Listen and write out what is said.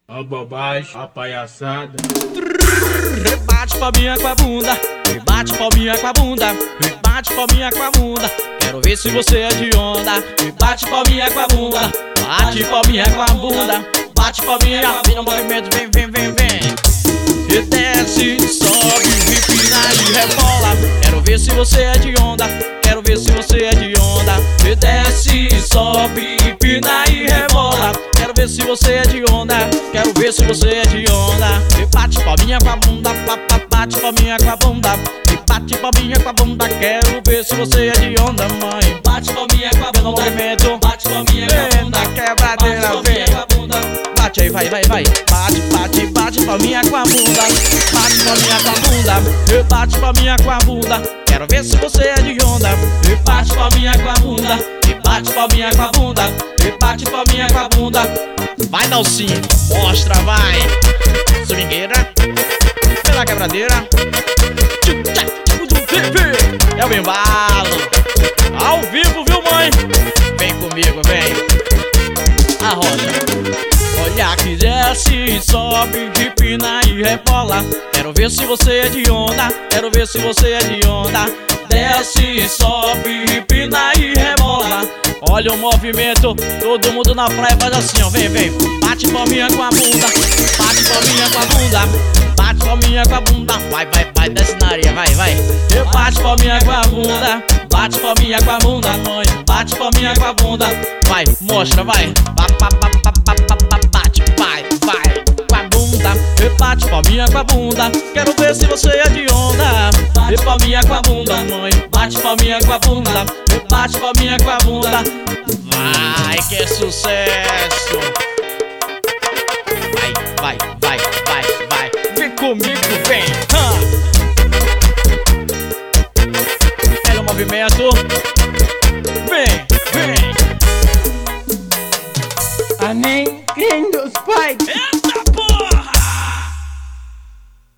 A bobagem, a palhaçada. Rebate palminha com a bunda, rebate palminha com a bunda, rebate palminha com a bunda. Quero ver se você é de onda. Rebate palminha com a bunda, bate palminha com a bunda, bate palminha, vem no movimento, vem, vem, vem, vem. E desce, sobe, empina e rebola. Quero ver se você é de onda, quero ver se você é de onda. E desce, sobe, empina e rebola. Quero ver se você é de onda, quero ver se você é de onda. E bate palminha com a bunda, bate palminha com a bunda, e bate palminha com a bunda. Quero ver se você é de onda, mãe. Bate palminha com a bunda, movimento, bate palminha com a bunda, quebradeira, vem. Bate aí, vai, vai, vai. Bate, bate, bate palminha com a bunda, bate palminha com a bunda, e bate palminha com a bunda. Quero ver se você é de onda. E bate palminha com a bunda, e bate palminha com a bunda, e bate palminha com a bunda. Vai, Dalcinho, mostra, vai. Swingueira, pela quebradeira. É o embalo, ao vivo, viu, mãe? Vem comigo, vem. A roda. Olha que desce, sobe, empina e rebola. Quero ver se você é de onda, quero ver se você é de onda. Desce, sobe, empina e rebola. Olha o movimento, todo mundo na praia faz assim, ó, vem, vem. Bate palminha com a bunda, bate palminha com a bunda, bate palminha com a bunda. Vai, vai, vai, desce na areia, vai, vai. Bate palminha com a bunda, bate palminha com a bunda, mãe. Bate palminha com a bunda, vai, mostra, vai. Bate, vai, vai, com a bunda. Bate palminha com a bunda, quero ver se você é de onda. Bate palminha com a bunda, mãe. Bate palminha com a bunda, bate palminha com a bunda. Vai, que é sucesso. Vai, vai, vai, vai, vai. Vem comigo, vem. Olha o movimento. Vem, vem. A nem dos pais.